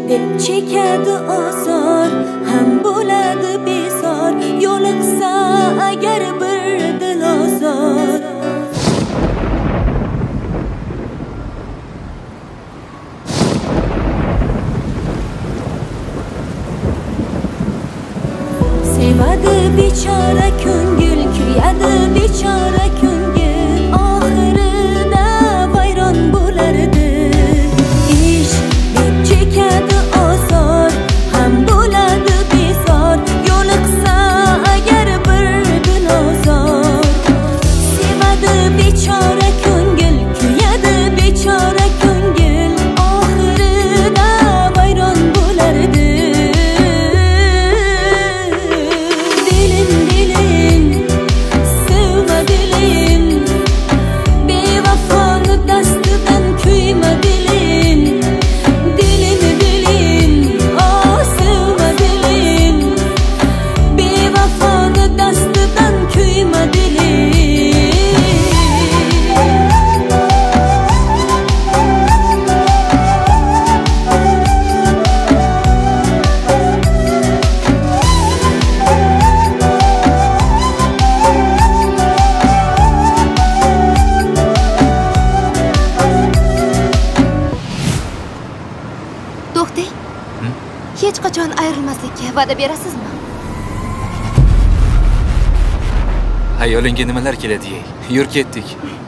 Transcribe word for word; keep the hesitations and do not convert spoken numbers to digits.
deb chekadi ozor, ham bo'ladi bezor, yo'liqsa agar bir dilozor. Sevadi bechora ko'ngil, kuyadi bechora ko'ngil, oxirida vayron bo'lardi. Ish deb chekadi ozor, ham bo'ladi bezor, yo'liqsa agar bir dilozor. Sevadi bechora ko'ngil, kuyadi bechora ko'ngil, oxirida vayron bo'lardi. To'xtang. Hech qachon ayrilmaslikka va'da berasizmi? Hayolingga nimalar keladi? Yur ketdik.